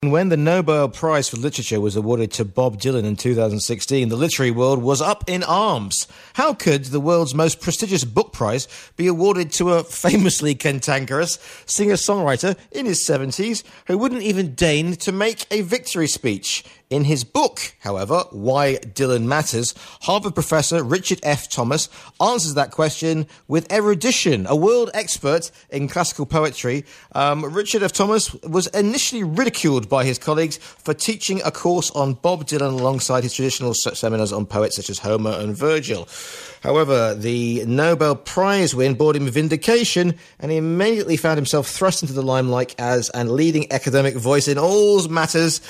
When the Nobel Prize for Literature was awarded to Bob Dylan in 2016, the literary world was up in arms. How could the world's most prestigious book prize be awarded to a famously cantankerous singer-songwriter in his 70s who wouldn't even deign to make a victory speech? In his book, however, Why Dylan Matters, Harvard professor Richard F. Thomas answers that question with erudition. A world expert in classical poetry, Richard F. Thomas was initially ridiculed by his colleagues for teaching a course on Bob Dylan alongside his traditional seminars on poets such as Homer and Virgil. However, the Nobel Prize win brought him vindication, and he immediately found himself thrust into the limelight as an leading academic voice in all matters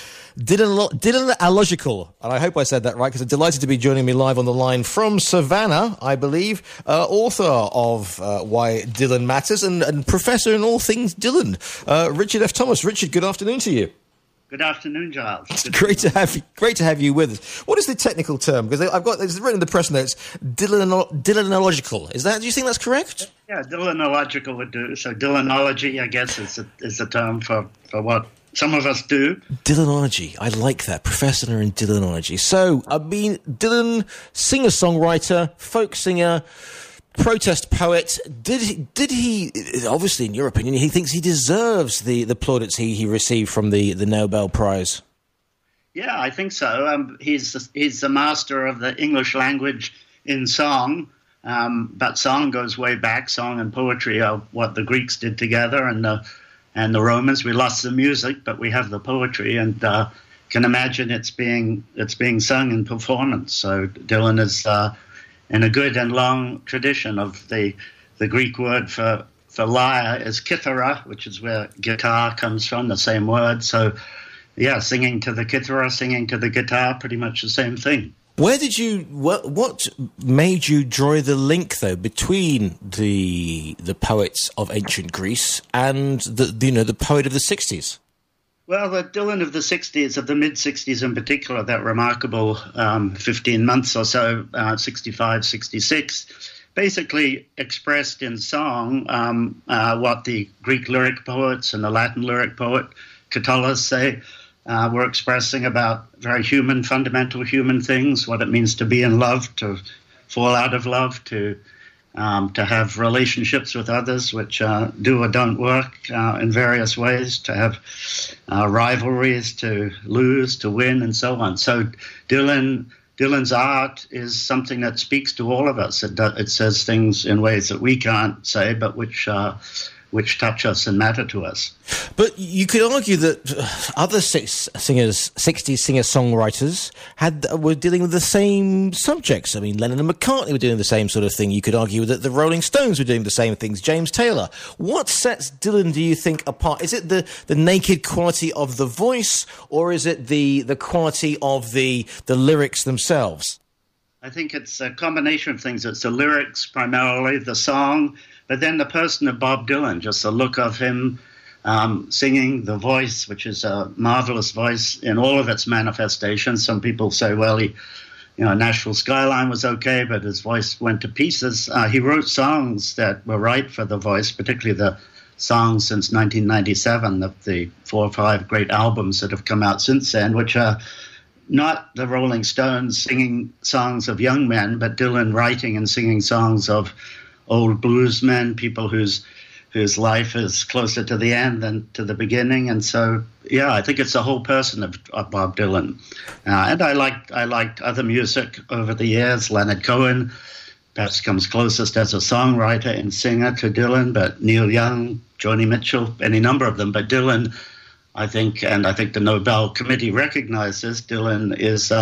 Dylanological. And I hope I said that right, because I'm delighted to be joining me live on the line from Savannah, I believe, author of Why Dylan Matters and professor in all things Dylan, Richard F. Thomas. Richard, good afternoon to you. Good afternoon, Giles. It's great to have you with us. What is the technical term? Because it's written in the press notes, Dylanological. Do you think that's correct? Yeah, Dylanological would do. So Dylanology, I guess, is a term for what some of us do. Dylanology. I like that. Professor in Dylanology. So, Dylan, singer-songwriter, folk singer, protest poet. Did he, obviously in your opinion, he thinks he deserves the plaudits he received from the Nobel Prize? Yeah, I think so. He's a master of the English language in song, but song goes way back. Song and poetry are what the Greeks did together, and the Romans. We lost the music, but we have the poetry, and can imagine it's being sung in performance. So Dylan is in a good and long tradition of the Greek word for lyre is kithara, which is where guitar comes from, the same word. So, yeah, singing to the kithara, singing to the guitar, pretty much the same thing. What made you draw the link, though, between the poets of ancient Greece and the poet of the 60s? Well, the Dylan of the 60s, of the mid-60s in particular, that remarkable 15 months or so, 65, 66, basically expressed in song what the Greek lyric poets and the Latin lyric poet Catullus say were expressing about very human, fundamental human things, what it means to be in love, to fall out of love, to have relationships with others which do or don't work in various ways, to have rivalries, to lose, to win, and so on. So Dylan's art is something that speaks to all of us. It says things in ways that we can't say, but which touch us and matter to us. But you could argue that other 60s singer-songwriters were dealing with the same subjects. I mean, Lennon and McCartney were doing the same sort of thing. You could argue that the Rolling Stones were doing the same things. James Taylor. What sets Dylan, do you think, apart? Is it the naked quality of the voice, or is it the quality of the lyrics themselves? I think it's a combination of things. It's the lyrics primarily, the song, but then the person of Bob Dylan, just the look of him singing, the voice, which is a marvelous voice in all of its manifestations. Some people say, well, Nashville Skyline was okay, but his voice went to pieces. He wrote songs that were right for the voice, particularly the songs since 1997, of the 4 or 5 great albums that have come out since then, which are not the Rolling Stones singing songs of young men, but Dylan writing and singing songs of old bluesmen, people whose life is closer to the end than to the beginning. And so, yeah, I think it's the whole person of Bob Dylan. And I liked other music over the years. Leonard Cohen perhaps comes closest as a songwriter and singer to Dylan, but Neil Young, Joni Mitchell, any number of them. But Dylan, I think the Nobel Committee recognizes Dylan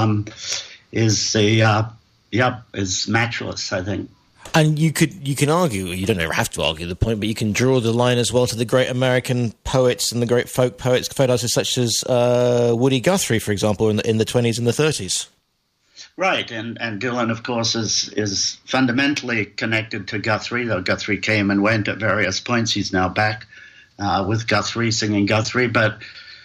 is matchless, I think. And you can argue, you don't ever have to argue the point, but you can draw the line as well to the great American poets and the great folk poets, folk artists such as Woody Guthrie, for example, in the 20s and the 30s. Right, and Dylan, of course, is fundamentally connected to Guthrie, though Guthrie came and went at various points. He's now back with Guthrie, singing Guthrie. But,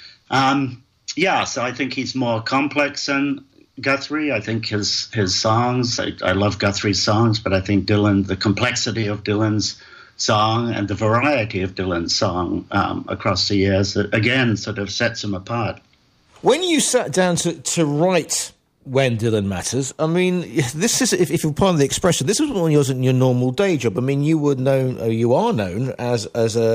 so I think he's more complex than Guthrie. I think his songs, I love Guthrie's songs, but I think the complexity of Dylan's song and the variety of Dylan's song across the years that, again, sort of sets him apart. When you sat down to write When Dylan Matters, I mean, this is, if you're part of the expression, this wasn't your normal day job. I mean, you are known as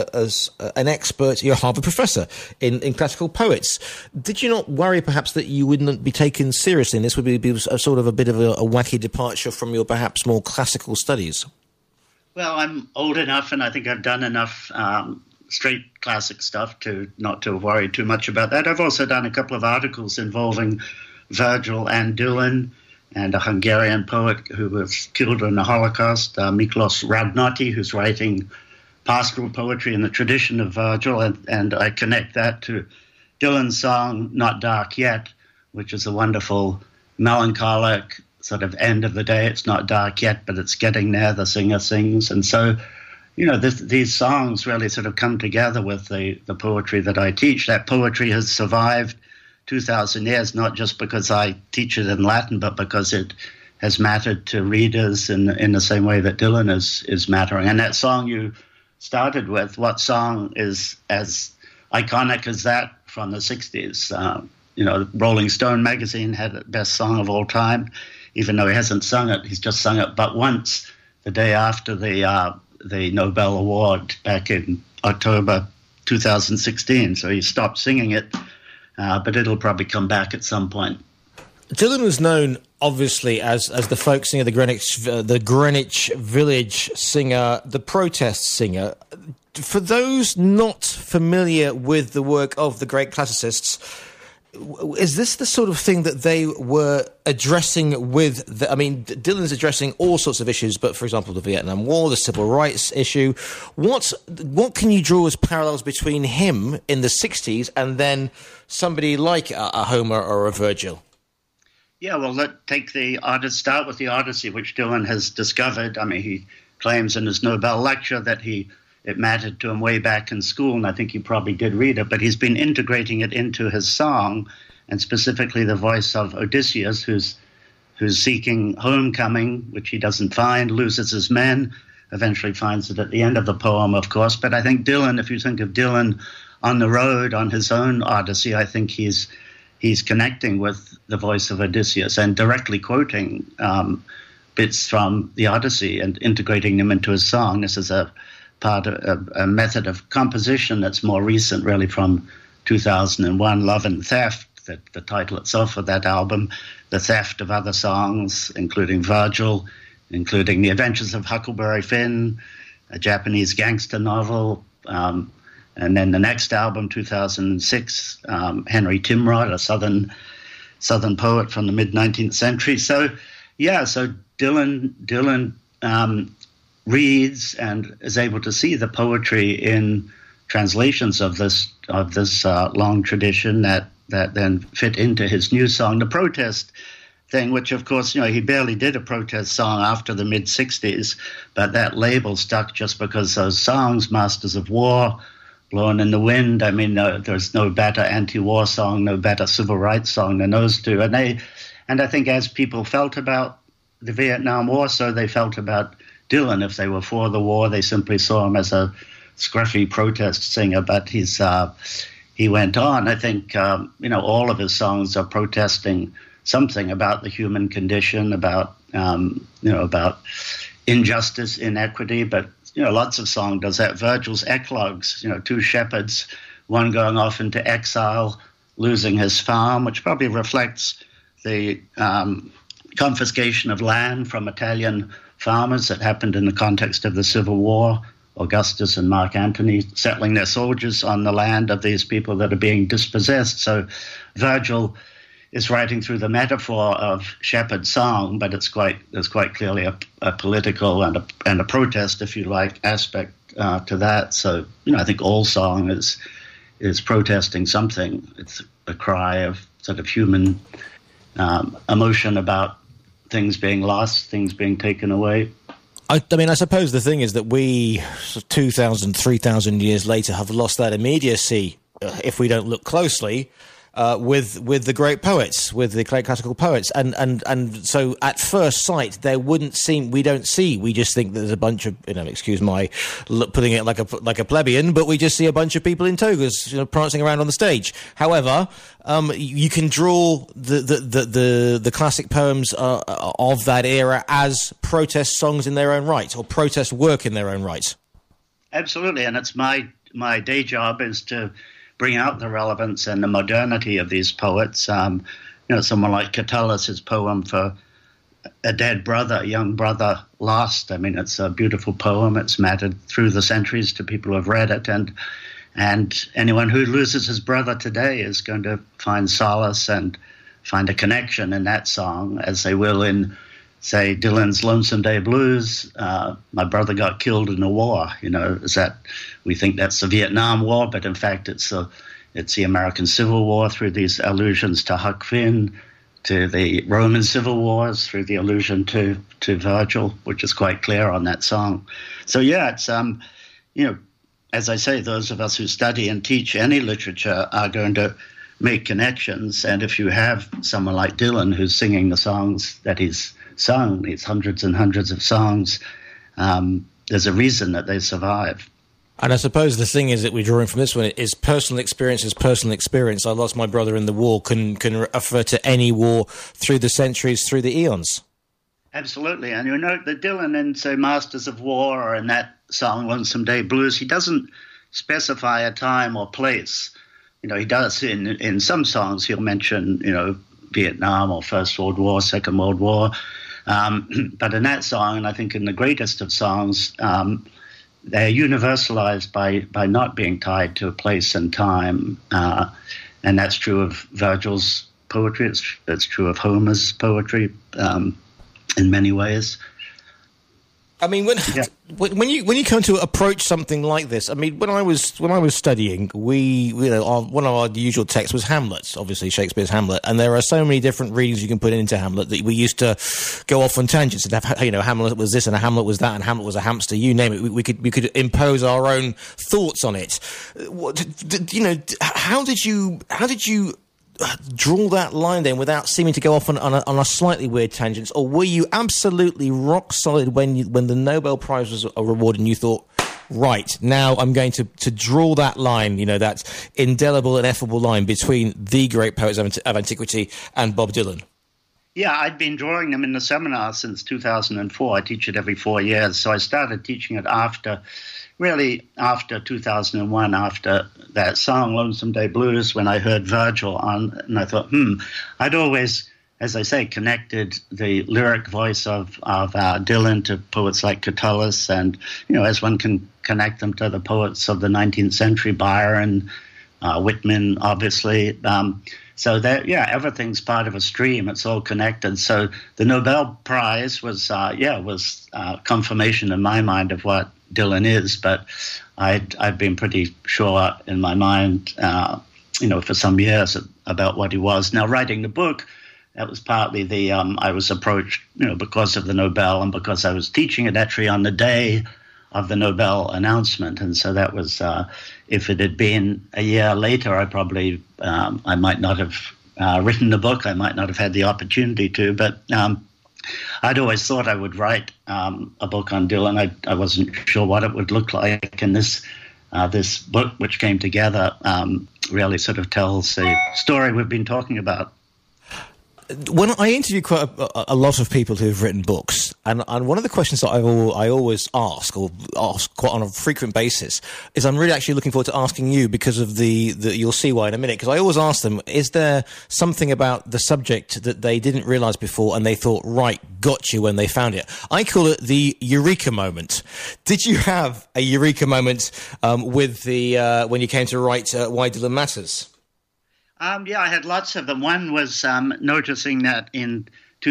an expert. You're a Harvard professor in classical poets. Did you not worry perhaps that you wouldn't be taken seriously, and this would be a sort of a bit of a wacky departure from your perhaps more classical studies? Well, I'm old enough, and I think I've done enough straight classic stuff not to worry too much about that. I've also done a couple of articles involving Virgil and Dylan and a Hungarian poet who was killed in the Holocaust, Miklos Radnoti, who's writing pastoral poetry in the tradition of Virgil, and I connect that to Dylan's song Not Dark Yet, which is a wonderful melancholic sort of end of the day. It's not dark yet, but it's getting there, the singer sings. And so, these songs really sort of come together with the poetry that I teach. That poetry has survived 2,000 years, not just because I teach it in Latin, but because it has mattered to readers in the same way that Dylan is mattering. And that song you started with, what song is as iconic as that from the 60s? Rolling Stone magazine had it best song of all time, even though he hasn't sung it. He's just sung it but once, the day after the Nobel Award back in October 2016. So he stopped singing it, but it'll probably come back at some point. Dylan was known, obviously, as the folk singer, the Greenwich Village singer, the protest singer. For those not familiar with the work of the great classicists, is this the sort of thing that they were addressing with Dylan's addressing all sorts of issues, but for example, the Vietnam War, the civil rights issue. What can you draw as parallels between him in the 60s and then somebody like a Homer or a Virgil? Yeah, well, start with the Odyssey, which Dylan has discovered. I mean, he claims in his Nobel lecture that it mattered to him way back in school, and I think he probably did read it, but he's been integrating it into his song, and specifically the voice of Odysseus, who's seeking homecoming, which he doesn't find, loses his men, eventually finds it at the end of the poem, of course. But I think Dylan, if you think of Dylan on the road, on his own Odyssey, I think he's connecting with the voice of Odysseus and directly quoting bits from the Odyssey and integrating them into his song. This is a method of composition that's more recent, really, from 2001, Love and Theft, the title itself of that album, the theft of other songs, including Virgil, including The Adventures of Huckleberry Finn, a Japanese gangster novel, and then the next album, 2006, Henry Timrod, a Southern poet from the mid-19th century. So Dylan reads and is able to see the poetry in translations of this long tradition that then fit into his new song, the protest thing, which of course, he barely did a protest song after the mid-60s, but that label stuck just because those songs, Masters of War, Blowing in the Wind, I mean, there's no better anti-war song, no better civil rights song than those two. And I think as people felt about the Vietnam War, so they felt about Dylan. If they were for the war, they simply saw him as a scruffy protest singer, but he went on. I think, all of his songs are protesting something about the human condition, about injustice, inequity, but lots of song does that. Virgil's Eclogues, two shepherds, one going off into exile, losing his farm, which probably reflects the confiscation of land from Italian farmers that happened in the context of the Civil War. Augustus and Mark Antony settling their soldiers on the land of these people that are being dispossessed. So Virgil is writing through the metaphor of shepherd song, but there's quite clearly a political and a protest, if you like, aspect to that. So I think all song is protesting something. It's a cry of sort of human emotion about things being lost, things being taken away. I mean, I suppose the thing is that we, 2,000, 3,000 years later, have lost that immediacy if we don't look closely. with the great poets, with the classical poets, and so at first sight we just think there's a bunch of, excuse my putting it like a plebeian, but we just see a bunch of people in togas, prancing around on the stage. However, you can draw the classic poems of that era as protest songs in their own right, or protest work in their own right. Absolutely, and it's my day job is to bring out the relevance and the modernity of these poets. Someone like Catullus' poem for a dead brother, a young brother lost. I mean, it's a beautiful poem. It's mattered through the centuries to people who have read it, and anyone who loses his brother today is going to find solace and find a connection in that song, as they will in, say, Dylan's Lonesome Day Blues. My brother got killed in a war. We think that's the Vietnam War, but in fact it's the American Civil War through these allusions to Huck Finn, to the Roman Civil Wars through the allusion to Virgil, which is quite clear on that song. So yeah, it's as I say, those of us who study and teach any literature are going to make connections, and if you have someone like Dylan who's singing the songs that he's sung, these hundreds and hundreds of songs, there's a reason that they survive. And I suppose the thing is that we're drawing from this one is personal experience is personal experience. I lost my brother in the war can refer to any war through the centuries, through the eons. Absolutely. And that Dylan in, say, Masters of War, or in that song Lonesome Day Blues, he doesn't specify a time or place. He does in some songs, he'll mention, Vietnam or First World War, Second World War. But in that song, and I think in the greatest of songs, they're universalized by not being tied to a place and time. And that's true of Virgil's poetry. It's true of Homer's poetry in many ways. I mean, when you come to approach something like this, I mean, when I was studying, one of our usual texts was Hamlet, obviously Shakespeare's Hamlet, and there are so many different readings you can put into Hamlet that we used to go off on tangents and have, Hamlet was this and Hamlet was that and Hamlet was a hamster, you name it. We could impose our own thoughts on it. How did you draw that line then without seeming to go off on a slightly weird tangent, or were you absolutely rock solid when the Nobel Prize was awarded and you thought, right, now I'm going to draw that line, that indelible and ineffable line between the great poets of antiquity and Bob Dylan? Yeah, I'd been drawing them in the seminar since 2004. I teach it every 4 years, so I started teaching it after 2001, after that song, Lonesome Day Blues, when I heard Virgil on, and I thought, I'd always, as I say, connected the lyric voice of Dylan to poets like Catullus, and, as one can connect them to the poets of the 19th century, Byron, Whitman, obviously. So that, everything's part of a stream. It's all connected. So the Nobel Prize was confirmation in my mind of what Dylan is, but I've been pretty sure in my mind, for some years about what he was. Now, writing the book, that was partly I was approached, because of the Nobel and because I was teaching it actually on the day of the Nobel announcement, and so that was. If it had been a year later, I might not have written the book. I might not have had the opportunity to, but I'd always thought I would write a book on Dylan. I wasn't sure what it would look like, and this book, which came together, really sort of tells the story we've been talking about. When I interview quite a lot of people who have written books, and one of the questions that I always ask quite on a frequent basis is, I'm really actually looking forward to asking you, because of the you'll see why in a minute, because I always ask them, is there something about the subject that they didn't realise before and they thought, right, got you when they found it? I call it the eureka moment. Did you have a eureka moment with when you came to write Why Dylan Matters? I had lots of them. One was noticing that in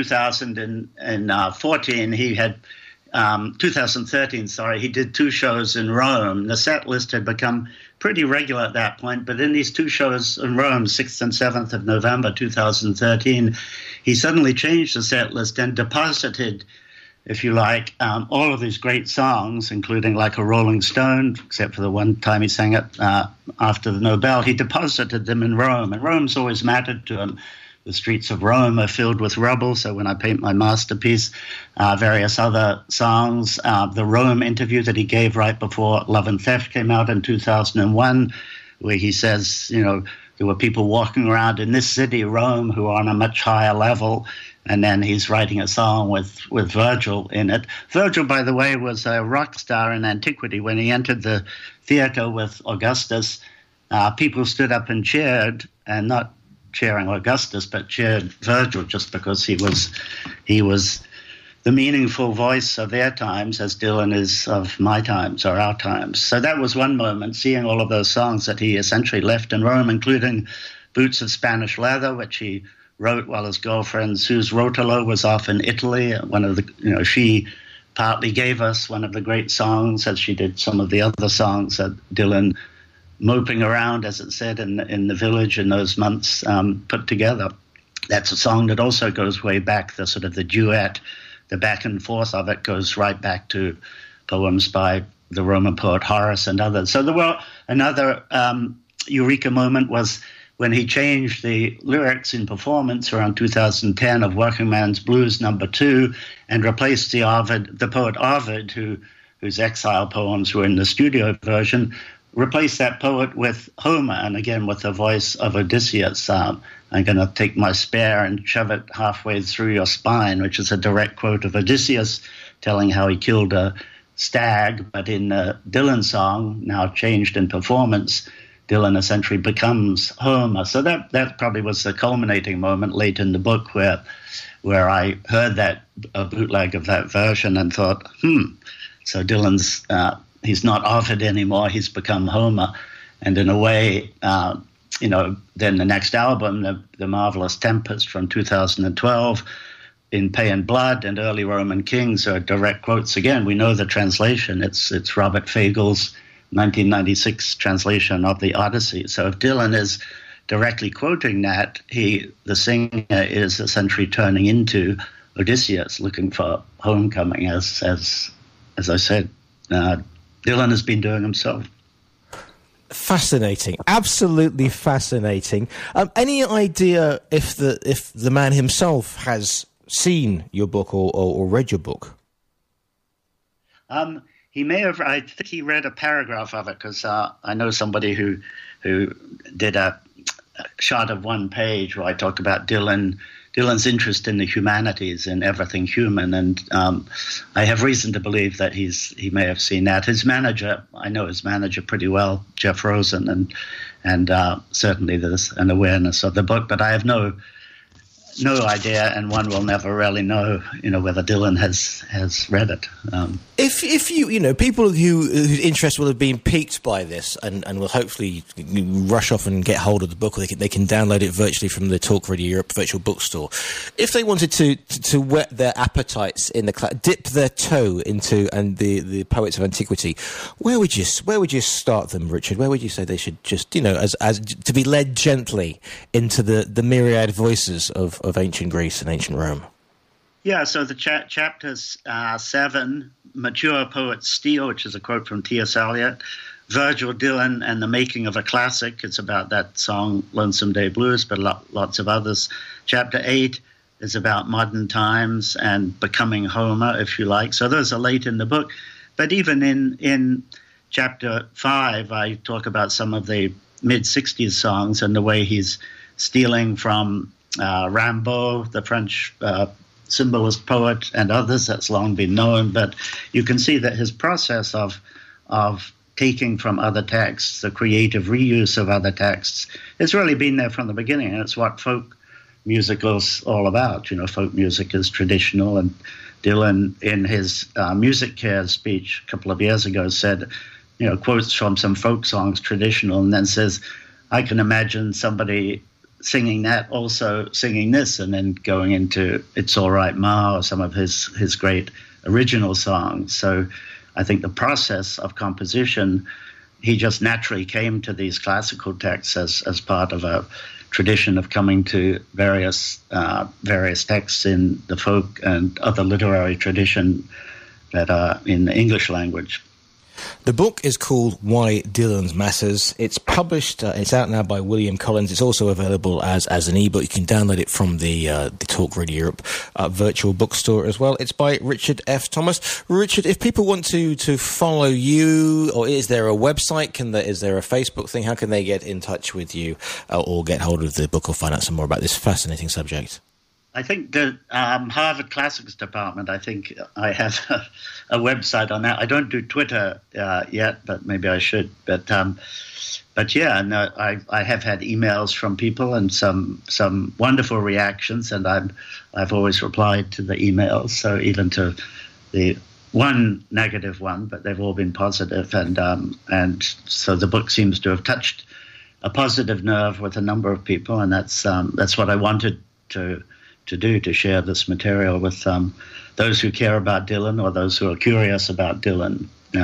2014, he had 2013, he did 2 shows in Rome. The set list had become pretty regular at that point, but in these 2 shows in Rome, 6th and 7th of November 2013, he suddenly changed the set list and deposited if you like, all of these great songs, including like a Rolling Stone, except for the one time he sang it after the Nobel, he deposited them in Rome. And Rome's always mattered to him. The streets of Rome are filled with rubble. So when I paint my masterpiece, various other songs, the Rome interview that he gave right before Love and Theft came out in 2001, where he says, you know, there were people walking around in this city, Rome, who are on a much higher level. And then he's writing a song with Virgil in it. Virgil, by the way, was a rock star in antiquity. When he entered the theater with Augustus, people stood up and cheered, and not cheering Augustus, but cheered Virgil just because he was the meaningful voice of their times, as Dylan is of my times or our times. So that was one moment, seeing all of those songs that he essentially left in Rome, including Boots of Spanish Leather, which he wrote while his girlfriend Suze Rotolo was off in Italy. One of the, you know, she partly gave us one of the great songs, as she did some of the other songs that Dylan, moping around, as it said, in the village in those months, put together. That's a song that also goes way back. The sort of the duet, the back and forth of it goes right back to poems by the Roman poet Horace and others. So there were another eureka moment was when he changed the lyrics in performance around 2010 of Working Man's Blues No. 2 and replaced the poet Ovid, whose exile poems were in the studio version, replaced that poet with Homer, and again with the voice of Odysseus. I'm going to take my spear and shove it halfway through your spine, which is a direct quote of Odysseus telling how he killed a stag. But in the Dylan song, now changed in performance, Dylan essentially becomes Homer. So that probably was the culminating moment late in the book where I heard that a bootleg of that version and thought, so Dylan's he's not Ovid anymore, he's become Homer. And in a way, then the next album, the Marvelous Tempest from 2012, in Pay and Blood and Early Roman Kings are direct quotes. Again, we know the translation. It's Robert Fagel's 1996 translation of the Odyssey. So if Dylan is directly quoting that, the singer is essentially turning into Odysseus, looking for homecoming, as I said. Dylan has been doing himself. Fascinating, absolutely fascinating. Any idea if the man himself has seen your book or read your book? He may have. I think he read a paragraph of it because I know somebody who did a shot of one page where I talk about Dylan's interest in the humanities and everything human, and I have reason to believe that he may have seen that. His manager, I know his manager pretty well, Jeff Rosen, and certainly there's an awareness of the book, but I have no idea, and one will never really know, whether Dylan has read it. If you people whose interest will have been piqued by this and will hopefully rush off and get hold of the book, or they can download it virtually from the Talk Radio Europe virtual bookstore. If they wanted to whet their appetites in dip their toe into the poets of antiquity, where would you start them, Richard? Where would you say they should just as to be led gently into the myriad voices of ancient Greece and ancient Rome? Yeah, so the chapters 7, Mature Poets Steal, which is a quote from T.S. Eliot, Virgil, Dylan, and the Making of a Classic. It's about that song, Lonesome Day Blues, but lots of others. Chapter 8 is about modern times and becoming Homer, if you like. So those are late in the book. But even in chapter 5, I talk about some of the mid-60s songs and the way he's stealing from Rimbaud, the French symbolist poet, and others. That's long been known, but you can see that his process of taking from other texts, the creative reuse of other texts, it's really been there from the beginning, and it's what folk music is all about. Folk music is traditional, and Dylan, in his Music Cares speech a couple of years ago, said, quotes from some folk songs, traditional, and then says, I can imagine somebody singing that, also singing this, and then going into It's All Right Ma, or some of his great original songs. So I think the process of composition, he just naturally came to these classical texts as part of a tradition of coming to various texts in the folk and other literary tradition that are in the English language. The book is called Why Dylan Matters. It's published, it's out now by William Collins. It's also available as an ebook. You can download it from the Talk Radio Europe virtual bookstore as well. It's by Richard F. Thomas. Richard, if people want to follow you, or is there a website? Is there a Facebook thing? How can they get in touch with you or get hold of the book or find out some more about this fascinating subject? I think the Harvard Classics Department, I think I have a website on that. I don't do Twitter yet, but maybe I should. But yeah, no, I have had emails from people and some wonderful reactions, and I've always replied to the emails. So even to the one negative one, but they've all been positive, and so the book seems to have touched a positive nerve with a number of people, and that's what I wanted to do, to share this material with those who care about Dylan or those who are curious about Dylan.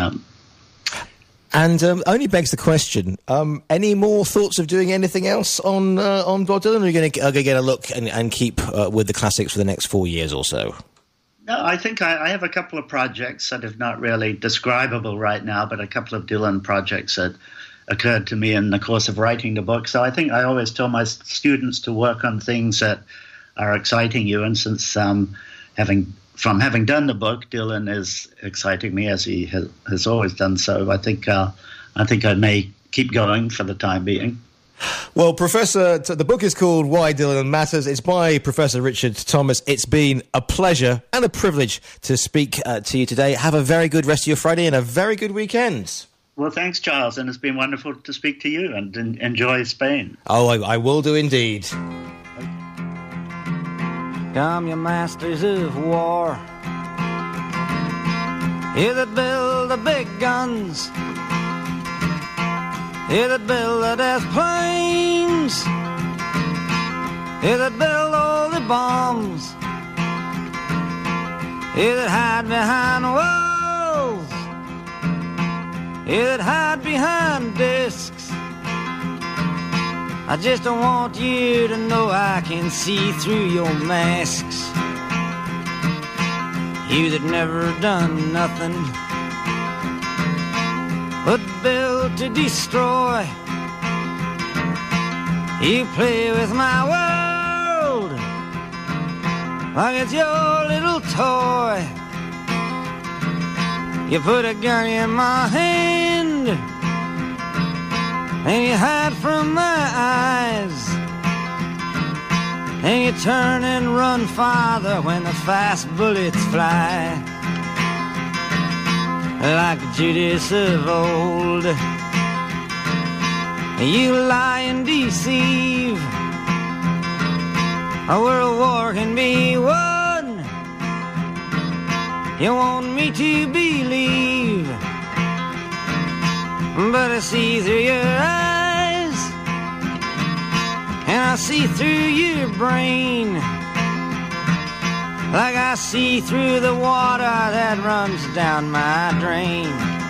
And only begs the question, any more thoughts of doing anything else on Bob Dylan, or are you going to get a look and keep with the classics for the next 4 years or so? No, I think I have a couple of projects that are not really describable right now, but a couple of Dylan projects that occurred to me in the course of writing the book. So I think I always tell my students to work on things that are exciting you, and since having done the book, Dylan is exciting me as he has always done so. I think I may keep going for the time being. Well, Professor, the book is called Why Dylan Matters. It's by Professor Richard Thomas. It's been a pleasure and a privilege to speak to you today. Have a very good rest of your Friday and a very good weekend. Well, thanks, Charles, and it's been wonderful to speak to you, and enjoy Spain. Oh, I will do indeed. Come, you masters of war, you that build the big guns, you that build the death planes, you that build all the bombs, you that hide behind walls, you that hide behind discs. I just don't want you to know I can see through your masks. You that never done nothing but build to destroy. You play with my world like it's your little toy. You put a gun in my hand and you hide from my eyes, and you turn and run farther when the fast bullets fly. Like Judas of old, you lie and deceive. A world war can be won, you want me to believe, but I see through your eyes, and I see through your brain, like I see through the water that runs down my drain.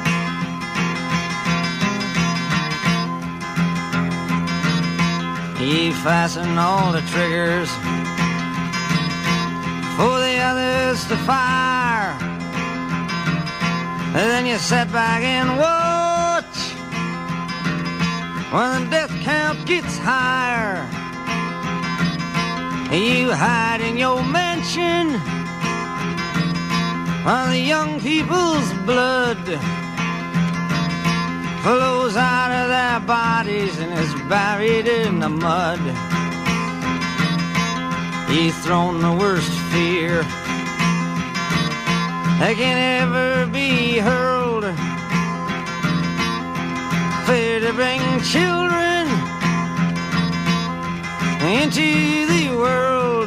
You fasten all the triggers for the others to fire, and then you sit back and watch when the death count gets higher. You hide in your mansion while the young people's blood flows out of their bodies and is buried in the mud. You've thrown the worst fear that can ever be hurled, fear to bring children into the world,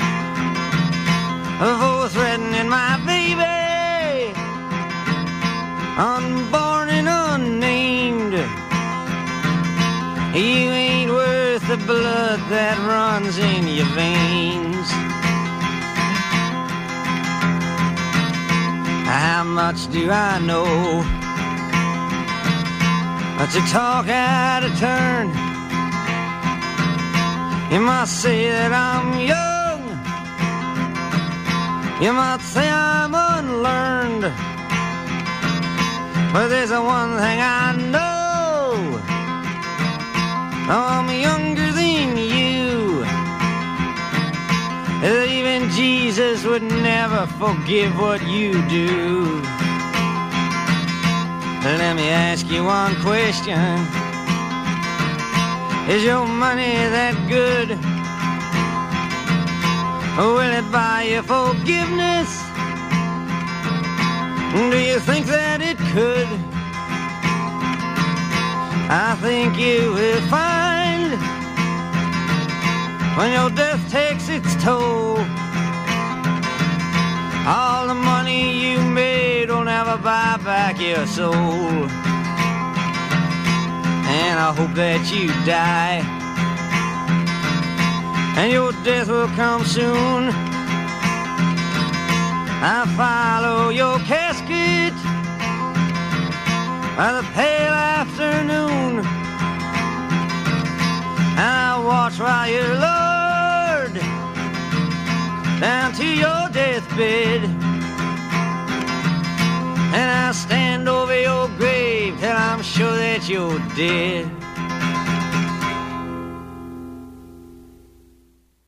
for threatening my baby, unborn and unnamed. You ain't worth the blood that runs in your veins. How much do I know to talk out of turn You might say that I'm young, you might say I'm unlearned, but there's one thing I know, I'm younger than you. Even Jesus would never forgive what you do. Let me ask you one question. Is your money that good? Will it buy you forgiveness? Do you think that it could? I think you will find when your death takes its toll, all the money you made will never buy back your soul. And I hope that you die, and your death will come soon. I follow your casket by the pale afternoon, and I watch while you're lowered down to your deathbed, and I stand over your grave till I'm sure that you're dead.